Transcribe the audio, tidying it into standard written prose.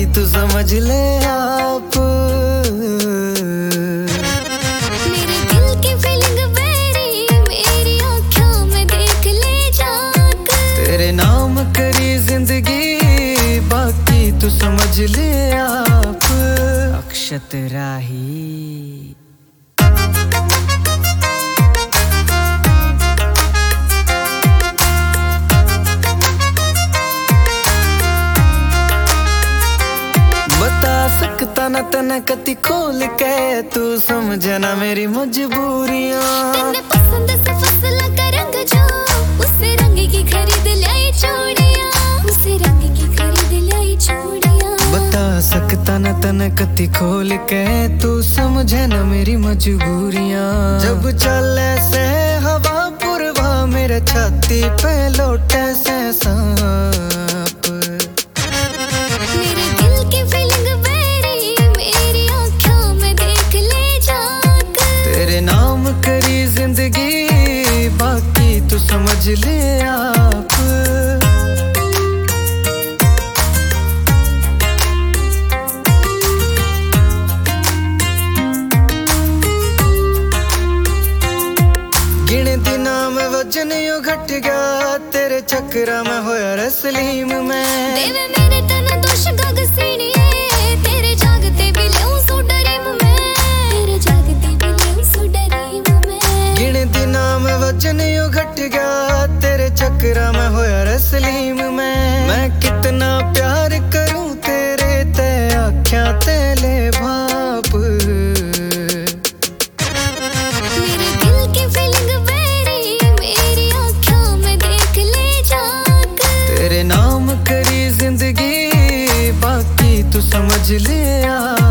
तू समझ ले आप। मेरे दिल की फीलिंग मेरी मेरी आँखों में देख ले जाकर। तेरे नाम करी जिंदगी बाकी तू समझ ले आप। अक्षत राही बता सकता ना तने कति खोल के तू समझे ना मेरी मजबूरियां। तेने पसंद से फसला का रंग जो उसे रंग की खरीद लाई चूड़ियां, उसे रंग की खरीद लाई चूड़ियां। बता सकता ना तने कति खोल के तू समझे ना मेरी मजबूरियां। जब चले से हवा पुरवा मेरे छाती पे लौटे से सांप। मेरे दिल की फीलिंग मेरी मेरी आँखों में देख ले जाकर। तेरे नाम करी जिंदगी बाकी तू समझ ले आप। गिने दिना में वजन यूं घट गया तेरे चक्करा में होया रसलीम में। देवे मेरे तन दोष गग सीनिए तेरे जागते भी ले सो डरीम में, तेरे जागते भी ले सो डरीम में। गिने दिना में वजन यूं घट गया तेरे चक्करा में होया रसलीम में। मैं कितना प्यार करूं तेरे ते आँखियां ते ले भाप। मेरे दिल की फीलिंग मेरी मेरी आँखों में देख ले जाकर। तेरे नाम करी जिंदगी बाकी तू समझ ले आ।